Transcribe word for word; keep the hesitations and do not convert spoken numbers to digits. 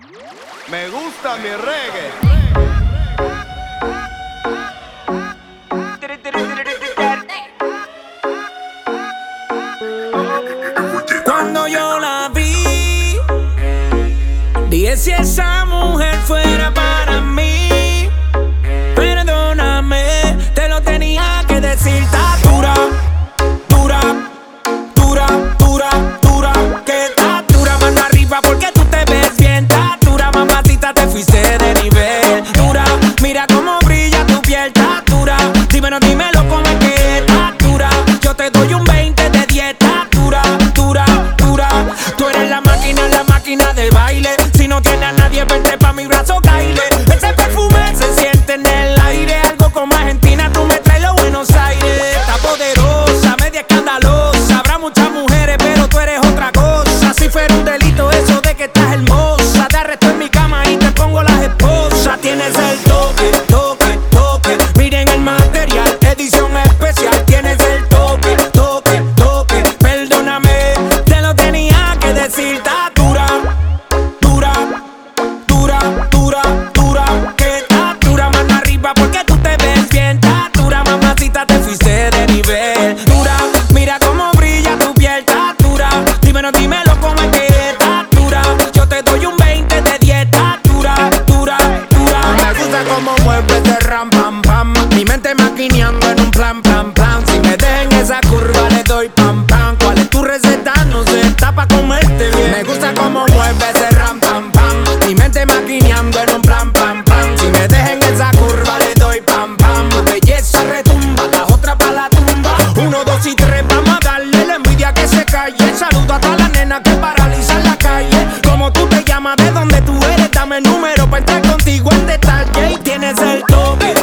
Me gusta mi reggae. Cuando yo la vi, dije si esa mujer fuera para mí. Perdóname, te lo tenía que decir. Está dura, dura, dura, dura, dura. Que está dura, mano arriba porque tú te ves bien. Está dura, mamacita, te fuiste de nivel. Dura, mira cómo brilla tu piel. Está dura, dímelo, dímelo cómo es que está dura. Yo te doy un veinte de dieta. Dura, dura, dura. Tú eres la máquina, la máquina de baile. Si no tienes a nadie, vente pa' mi brazo, caile. Ese perfume se siente en el aire. Algo como Argentina, tú me traes los Buenos Aires. Está poderosa, media escandalosa. Habrá muchas mujeres, pero tú eres otra cosa. Si fuera un delito eso de que estás hermosa, te arresto en mi cama y te pongo las esposas. Tienes el toque, toque, toque. Miren el material, edición especial. Tienes el toque, toque, toque. Perdóname, te lo tenía que decir. Está dura, dura, dura, dura, dura. Que está dura, mano arriba porque tú te ves bien. Está dura, mamacita, te fuiste de nivel. Dura, mira cómo brilla tu piel. Está dura, dímelo, dímelo cómo es que está dura. Yo te doy un veinte de dieta. Dura, dura, dura. Me gusta cómo mueves de ram, pam, pam. Mi mente maquineando en un plan, plan, plan. Si me dejan esa curva le doy pam, pam. ¿Cuál es tu receta? No sé, está pa' comerte bien. Me gusta cómo mueves de ram, pam, pam. Mi mente maquineando en un plan, plan, plan. Si me dejan esa curva le doy pam, pam. Belleza retumba, la otra pa' la tumba. Uno, dos y tres, vamos a darle la envidia que se calle. Saludo a todas las nenas que paralizan la calle. ¿Cómo tú te llamas? ¿De dónde tú eres? Dame el número pa' entrar contigo en detalle. Y tienes el toque,